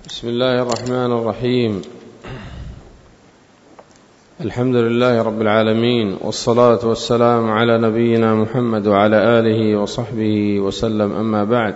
بسم الله الرحمن الرحيم. الحمد لله رب العالمين، والصلاة والسلام على نبينا محمد وعلى آله وصحبه وسلم، أما بعد.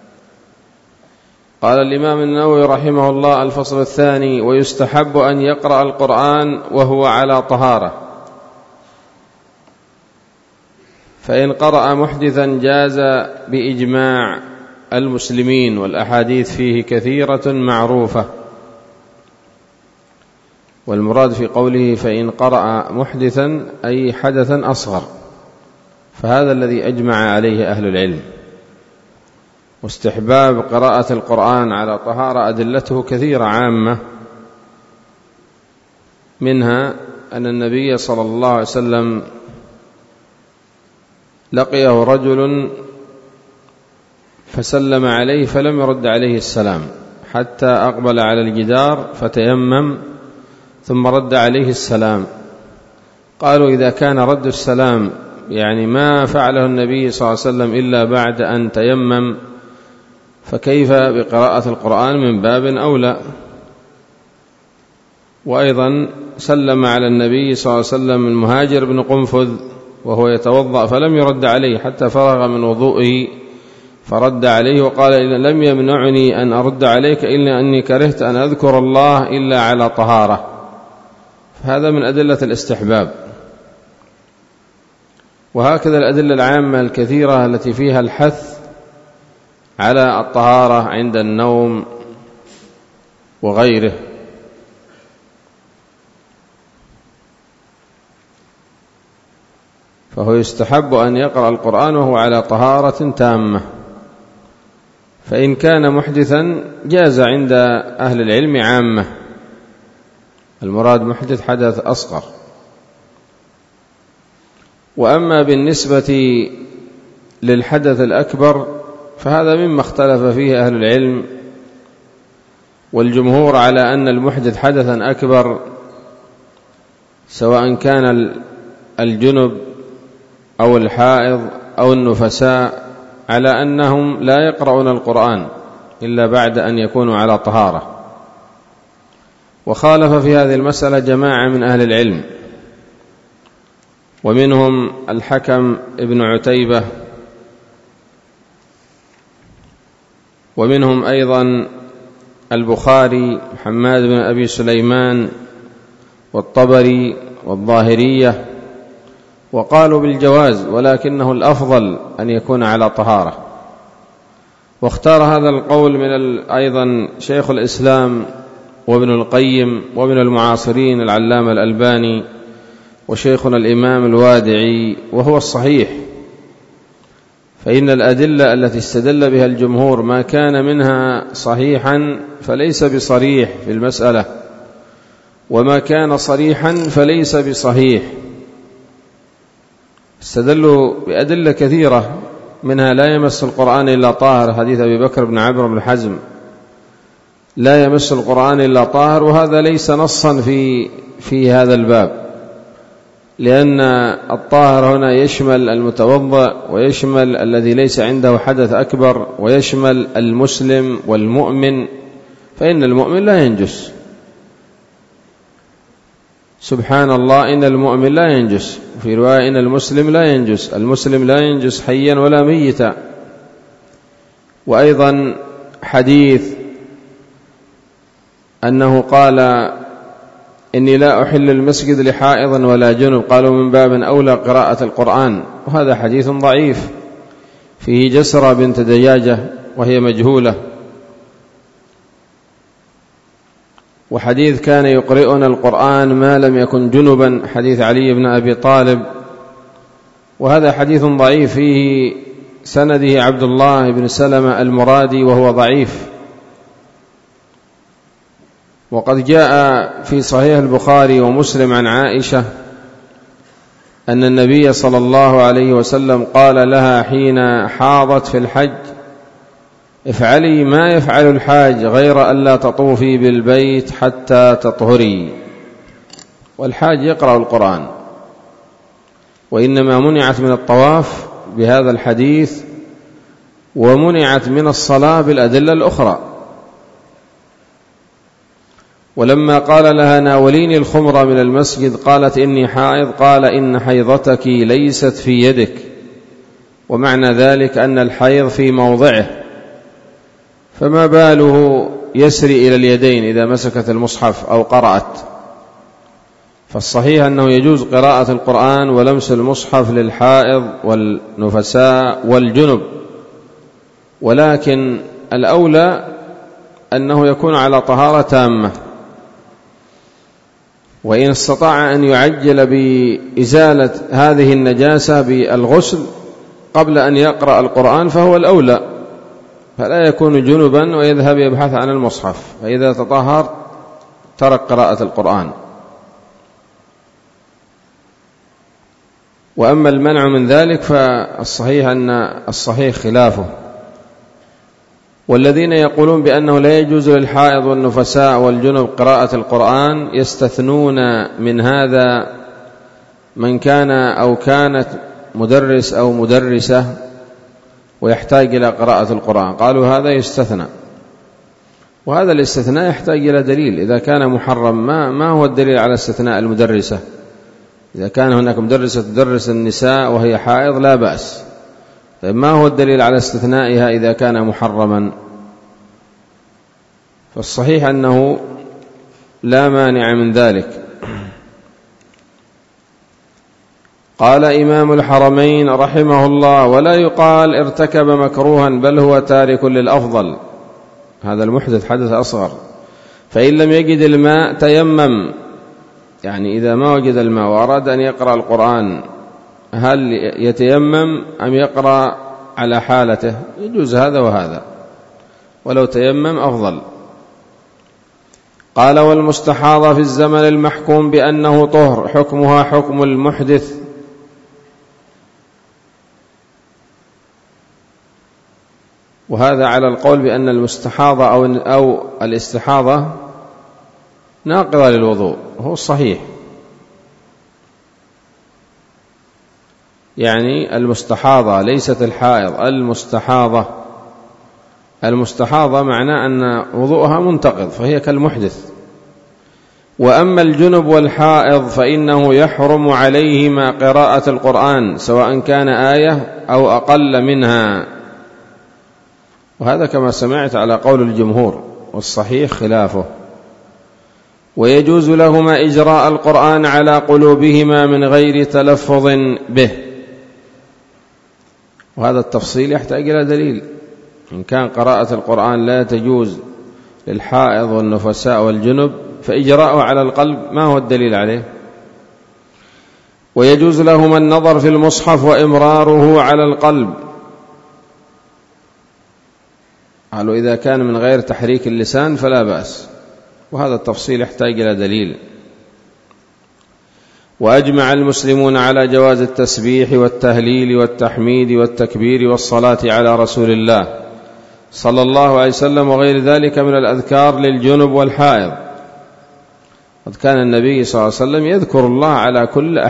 قال الإمام النووي رحمه الله: الفصل الثاني: ويستحب أن يقرأ القرآن وهو على طهارة، فإن قرأ محدثا جاز بإجماع المسلمين، والأحاديث فيه كثيرة معروفة. والمراد في قوله فإن قرأ محدثا أي حدثا أصغر، فهذا الذي أجمع عليه أهل العلم. واستحباب قراءة القرآن على طهارة أدلته كثيرة عامة، منها أن النبي صلى الله عليه وسلم لقيه رجل فسلم عليه فلم يرد عليه السلام حتى أقبل على الجدار فتيمم ثم رد عليه السلام. قالوا: إذا كان رد السلام يعني ما فعله النبي صلى الله عليه وسلم إلا بعد أن تيمم، فكيف بقراءة القرآن؟ من باب أولى. وأيضا سلم على النبي صلى الله عليه وسلم المهاجر بن قنفذ وهو يتوضأ فلم يرد عليه حتى فرغ من وضوئه، فرد عليه وقال: إن لم يمنعني أن أرد عليك إلا أني كرهت أن أذكر الله إلا على طهارة. فهذا من أدلة الاستحباب. وهكذا الأدلة العامة الكثيرة التي فيها الحث على الطهارة عند النوم وغيره. فهو يستحب أن يقرأ القرآن وهو على طهارة تامة، فإن كان محدثا جاز عند أهل العلم عامة. المراد محدث حدث أصغر. وأما بالنسبة للحدث الأكبر فهذا مما اختلف فيه أهل العلم، والجمهور على أن المحدث حدثا أكبر سواء كان الجنب أو الحائض أو النفساء، على أنهم لا يقرؤون القرآن إلا بعد أن يكونوا على طهارة. وخالف في هذه المسألة جماعة من أهل العلم، ومنهم الحكم ابن عتيبة، ومنهم أيضا البخاري حماد بن أبي سليمان والطبري والظاهرية، وقالوا بالجواز، ولكنه الأفضل أن يكون على طهارة. واختار هذا القول من أيضا شيخ الإسلام وابن القيم وابن المعاصرين العلامة الألباني وشيخنا الإمام الوادعي، وهو الصحيح. فإن الأدلة التي استدل بها الجمهور ما كان منها صحيحا فليس بصريح في المسألة، وما كان صريحا فليس بصحيح. استدلوا بأدلة كثيرة، منها لا يمس القرآن إلا طاهر، حديث أبي بكر بن عمرو بن حزم لا يمس القرآن إلا طاهر، وهذا ليس نصا في هذا الباب، لأن الطاهر هنا يشمل المتوضأ ويشمل الذي ليس عنده حدث أكبر ويشمل المسلم والمؤمن، فإن المؤمن لا ينجس. سبحان الله، إن المؤمن لا ينجس. في رواية إن المسلم لا ينجس، المسلم لا ينجس حيا ولا ميتا. وأيضا حديث أنه قال: إني لا أحل المسجد لحائض ولا جنب، قالوا من باب أولى قراءة القرآن، وهذا حديث ضعيف فيه جسرة بنت دجاجة وهي مجهولة. وحديث كان يقرئنا القرآن ما لم يكن جنبا، حديث علي بن أبي طالب، وهذا حديث ضعيف فيه سنده عبد الله بن سلمة المرادي وهو ضعيف. وقد جاء في صحيح البخاري ومسلم عن عائشة أن النبي صلى الله عليه وسلم قال لها حين حاضت في الحج: افعلي ما يفعل الحاج غير ألا تطوفي بالبيت حتى تطهري. والحاج يقرأ القرآن، وإنما منعت من الطواف بهذا الحديث ومنعت من الصلاة بالأدلة الأخرى. ولما قال لها ناوليني الخمر من المسجد قالت إني حائض، قال إن حيضتك ليست في يدك، ومعنى ذلك أن الحيض في موضعه، فما باله يسري إلى اليدين إذا مسكت المصحف أو قرأت. فالصحيح أنه يجوز قراءة القرآن ولمس المصحف للحائض والنفساء والجنب، ولكن الأولى أنه يكون على طهارة تامة، وإن استطاع أن يعجل بإزالة هذه النجاسة بالغسل قبل أن يقرأ القرآن فهو الأولى، فلا يكون جنبا ويذهب يبحث عن المصحف، فإذا تطهر ترك قراءة القرآن. وأما المنع من ذلك فالصحيح أن الصحيح خلافه. والذين يقولون بأنه لا يجوز للحائض والنفساء والجنب قراءة القرآن يستثنون من هذا من كان أو كانت مدرس أو مدرسة ويحتاج إلى قراءة القرآن، قالوا هذا يستثنى، وهذا الاستثناء يحتاج إلى دليل. إذا كان محرم ما هو الدليل على استثناء المدرسة؟ إذا كان هناك مدرسة تدرس النساء وهي حائض لا بأس، طيب ما هو الدليل على استثنائها إذا كان محرما؟ فالصحيح أنه لا مانع من ذلك. قال إمام الحرمين رحمه الله: ولا يقال ارتكب مكروها، بل هو تارك للأفضل، هذا المحدث حدث أصغر. فإن لم يجد الماء تيمم، يعني إذا ما وجد الماء وأراد أن يقرأ القرآن هل يتيمم أم يقرأ على حالته؟ يجوز هذا وهذا، ولو تيمم أفضل. قال: والمستحاضة في الزمن المحكوم بأنه طهر حكمها حكم المحدث، وهذا على القول بأن المستحاضة أو الاستحاضة ناقضة للوضوء، هو الصحيح. يعني المستحاضة ليست الحائض، المستحاضة معناه أن وضوءها منتقض فهي كالمحدث. وأما الجنب والحائض فإنه يحرم عليهما قراءة القرآن سواء كان آية أو أقل منها، وهذا كما سمعت على قول الجمهور، والصحيح خلافه. ويجوز لهما إجراء القرآن على قلوبهما من غير تلفظ به، وهذا التفصيل يحتاج إلى دليل. إن كان قراءة القرآن لا تجوز للحائض والنفساء والجنب فإجراءه على القلب ما هو الدليل عليه؟ ويجوز لهما النظر في المصحف وإمراره على القلب، قالوا إذا كان من غير تحريك اللسان فلا بأس، وهذا التفصيل يحتاج إلى دليل. وأجمع المسلمون على جواز التسبيح والتهليل والتحميد والتكبير والصلاة على رسول الله صلى الله عليه وسلم وغير ذلك من الأذكار للجنب والحائض. قد كان النبي صلى الله عليه وسلم يذكر الله على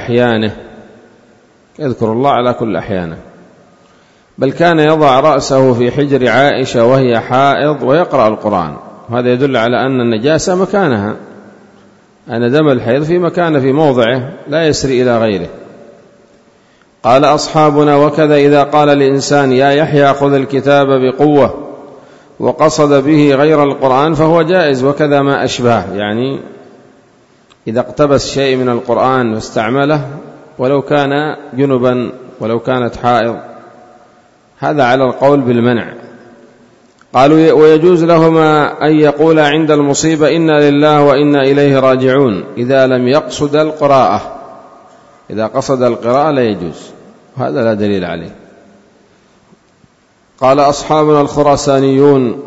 كل أحيانه، بل كان يضع رأسه في حجر عائشة وهي حائض ويقرأ القرآن، وهذا يدل على أن النجاسة مكانها، أن دم الحيض في مكانه في موضعه لا يسري إلى غيره. قال أصحابنا: وكذا إذا قال الإنسان يا يحيى خذ الكتاب بقوة وقصد به غير القرآن فهو جائز، وكذا ما أشبه، يعني إذا اقتبس شيء من القرآن واستعمله ولو كان جنبا ولو كانت حائض، هذا على القول بالمنع. قالوا: ويجوز لهما أن يقولا عند المصيبة إنا لله وإنا إليه راجعون إذا لم يقصد القراءة، إذا قصد القراءة لا يجوز، هذا لا دليل عليه. قال أصحابنا الخراسانيون: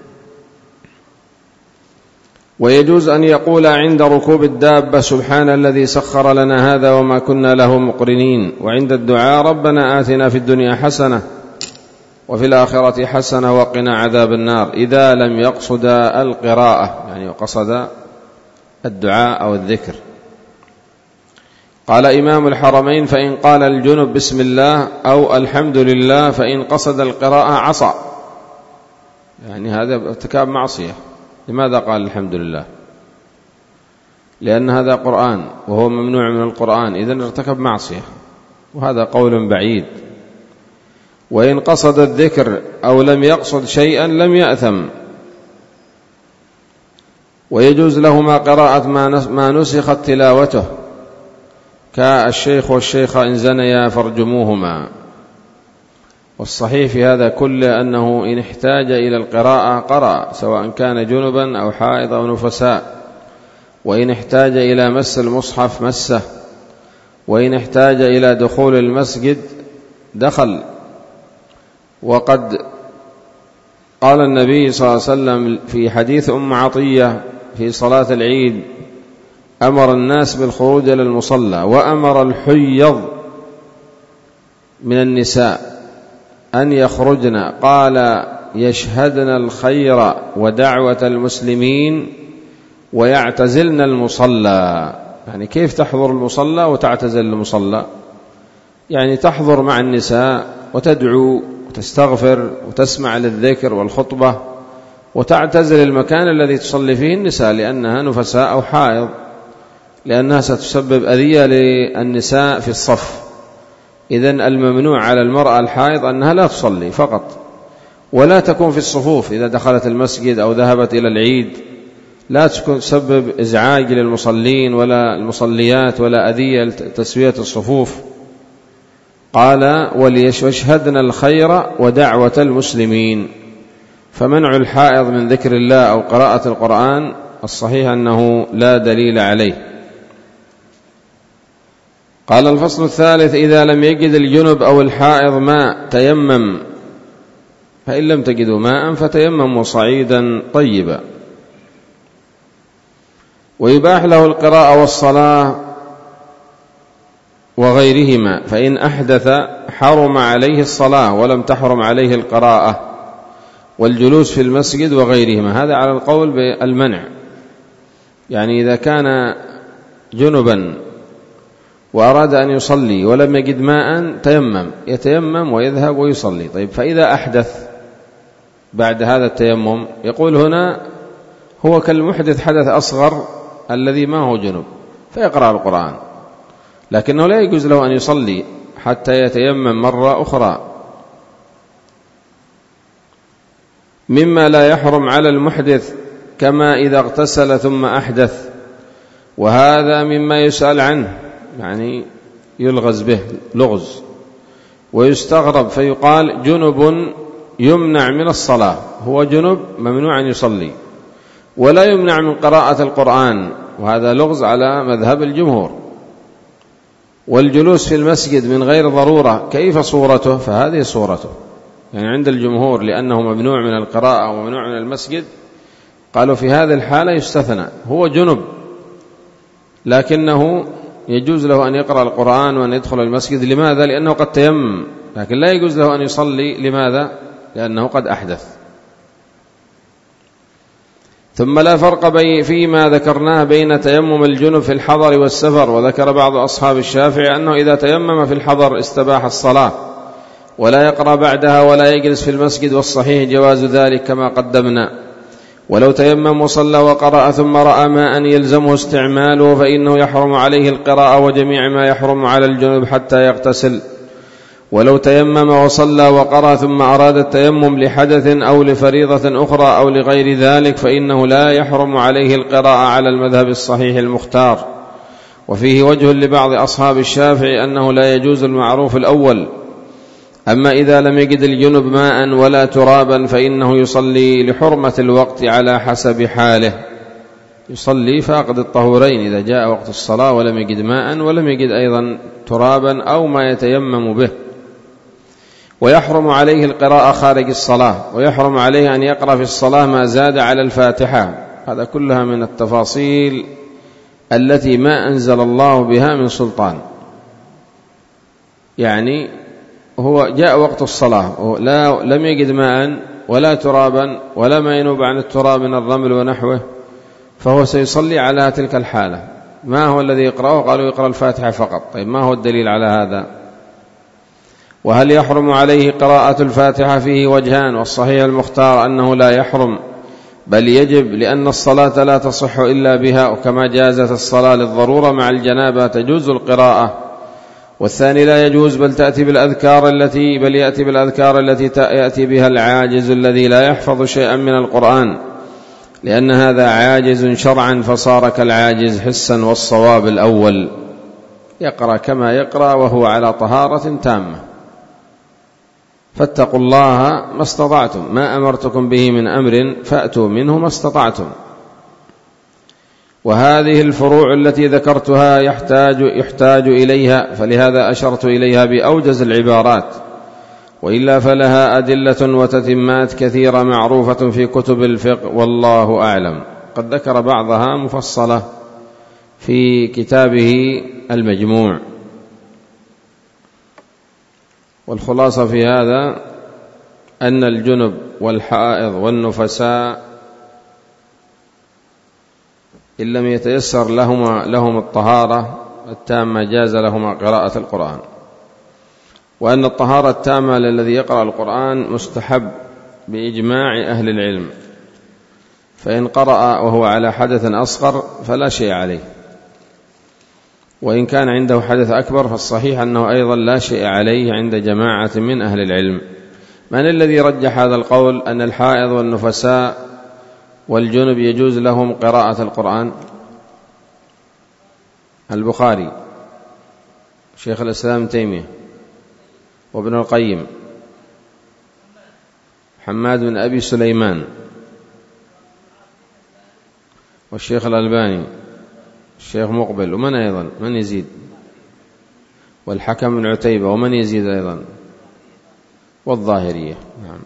ويجوز أن يقول عند ركوب الدابة سبحان الذي سخر لنا هذا وما كنا له مقرنين، وعند الدعاء ربنا آتنا في الدنيا حسنة وفي الآخرة حسنة وقنا عذاب النار، إذا لم يقصد القراءة، يعني قصد الدعاء أو الذكر. قال إمام الحرمين: فإن قال الجنب بسم الله أو الحمد لله فإن قصد القراءة عصى، يعني هذا ارتكاب معصية. لماذا قال الحمد لله؟ لأن هذا قرآن وهو ممنوع من القرآن، إذن ارتكب معصية، وهذا قول بعيد. وإن قصد الذكر أو لم يقصد شيئا لم يأثم، ويجوز لهما قراءة ما نسخت تلاوته، كالشيخ والشيخة إن زنيا فارجموهما. والصحيح في هذا كله أنه إن احتاج إلى القراءة قرأ، سواء كان جنبا أو حائض أو نفساء، وإن احتاج إلى مس المصحف مسه، وإن احتاج إلى دخول المسجد دخل. وقد قال النبي صلى الله عليه وسلم في حديث أم عطية في صلاة العيد: أمر الناس بالخروج إلى المصلى، وأمر الحيض من النساء أن يخرجن، قال: يشهدن الخير ودعوة المسلمين ويعتزلن المصلى. يعني كيف تحضر المصلى وتعتزل المصلى؟ يعني تحضر مع النساء وتدعو وتستغفر وتسمع للذكر والخطبة، وتعتزل المكان الذي تصلي فيه النساء لأنها نفساء أو حائض، لأنها ستسبب أذية للنساء في الصف. إذن الممنوع على المرأة الحائض أنها لا تصلي فقط، ولا تكون في الصفوف إذا دخلت المسجد أو ذهبت إلى العيد، لا تسبب إزعاج للمصلين ولا المصليات ولا أذية لتسوية الصفوف. قال: وليشهدن الخير ودعوة المسلمين. فمنع الحائض من ذكر الله أو قراءة القرآن الصحيح أنه لا دليل عليه. قال: الفصل الثالث: إذا لم يجد الجنب أو الحائض ماء تيمم، فإن لم تجدوا ماء فتيمموا صعيدا طيبا. ويباح له القراءة والصلاة وغيرهما، فإن أحدث حرم عليه الصلاة ولم تحرم عليه القراءة والجلوس في المسجد وغيرهما. هذا على القول بالمنع، يعني إذا كان جنبا وأراد أن يصلي ولم يجد ماء يتيمم ويذهب ويصلي. طيب، فإذا أحدث بعد هذا التيمم، يقول هنا هو كالمحدث حدث أصغر الذي ما هو جنب، فيقرأ القرآن، لكنه لا يجوز له أن يصلي حتى يتيمم مرة أخرى. مما لا يحرم على المحدث كما إذا اغتسل ثم أحدث، وهذا مما يسأل عنه، يعني يلغز به لغز ويستغرب، فيقال: جنب يمنع من الصلاة، هو جنب ممنوع أن يصلي، ولا يمنع من قراءة القرآن، وهذا لغز على مذهب الجمهور. والجلوس في المسجد من غير ضرورة كيف صورته؟ فهذه صورته، يعني عند الجمهور لأنه ممنوع من القراءة وممنوع من المسجد، قالوا في هذه الحالة يستثنى، هو جنب لكنه يجوز له أن يقرأ القرآن وأن يدخل المسجد. لماذا؟ لأنه قد تيمم، لكن لا يجوز له أن يصلي. لماذا؟ لأنه قد أحدث. ثم لا فرق فيما ذكرناه بين تيمم الجنب في الحضر والسفر. وذكر بعض أصحاب الشافعي أنه إذا تيمم في الحضر استباح الصلاة ولا يقرأ بعدها ولا يجلس في المسجد، والصحيح جواز ذلك كما قدمنا. ولو تيمم وصلى وقرأ ثم رأى ماء يلزمه استعماله فإنه يحرم عليه القراءة وجميع ما يحرم على الجنب حتى يغتسل. ولو تيمم وصلى وقرأ ثم أراد التيمم لحدث أو لفريضة أخرى أو لغير ذلك فإنه لا يحرم عليه القراءة على المذهب الصحيح المختار. وفيه وجه لبعض أصحاب الشافعي أنه لا يجوز المعروف الأول. أما إذا لم يجد الجنب ماء ولا ترابا فإنه يصلي لحرمة الوقت على حسب حاله، يصلي فاقد الطهورين إذا جاء وقت الصلاة ولم يجد ماء ولم يجد أيضا ترابا أو ما يتيمم به. ويحرم عليه القراءة خارج الصلاة، ويحرم عليه أن يقرأ في الصلاة ما زاد على الفاتحة. هذا كلها من التفاصيل التي ما أنزل الله بها من سلطان. يعني هو جاء وقت الصلاة لم يجد ماء ولا ترابا ولا ما ينوب عن التراب من الرمل ونحوه، فهو سيصلي على تلك الحالة. ما هو الذي يقرأه؟ قالوا يقرأ الفاتحة فقط. طيب، ما هو الدليل على هذا؟ وهل يحرم عليه قراءة الفاتحة؟ فيه وجهان، والصحيح المختار أنه لا يحرم، بل يجب، لأن الصلاة لا تصح إلا بها، وكما جازت الصلاة للضرورة مع الجنابة تجوز القراءة. والثاني لا يجوز، بل يأتي بالأذكار التي يأتي بها العاجز الذي لا يحفظ شيئا من القرآن، لأن هذا عاجز شرعا فصار كالعاجز حسا. والصواب الأول، يقرأ كما يقرأ وهو على طهارة تامة. فاتقوا الله ما استطعتم، ما أمرتكم به من أمر فأتوا منه ما استطعتم. وهذه الفروع التي ذكرتها يحتاج إليها، فلهذا أشرت إليها بأوجز العبارات، وإلا فلها أدلة وتتمات كثيرة معروفة في كتب الفقه، والله أعلم. قد ذكر بعضها مفصلة في كتابه المجموع. والخلاصة في هذا أن الجنب والحائض والنفساء إن لم يتيسر لهم الطهارة التامة جاز لهما قراءة القرآن، وأن الطهارة التامة للذي يقرأ القرآن مستحب بإجماع أهل العلم، فإن قرأ وهو على حدث أصغر فلا شيء عليه، وإن كان عنده حدث أكبر فالصحيح أنه أيضا لا شيء عليه عند جماعة من أهل العلم. من الذي رجح هذا القول أن الحائض والنفساء والجنب يجوز لهم قراءة القرآن؟ البخاري، شيخ الإسلام تيمية، وابن القيم، حماد بن أبي سليمان، والشيخ الألباني، الشيخ مقبل، ومن أيضا؟ من يزيد؟ والحكم بن عتيبة، ومن يزيد أيضا؟ والظاهرية. نعم.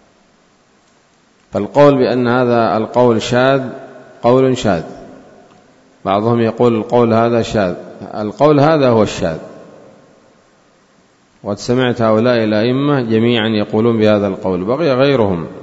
فالقول بأن هذا القول شاذ قول شاذ، بعضهم يقول القول هذا شاذ، القول هذا هو الشاذ. وقد سمعت هؤلاء الأئمة جميعا يقولون بهذا القول، بقي غيرهم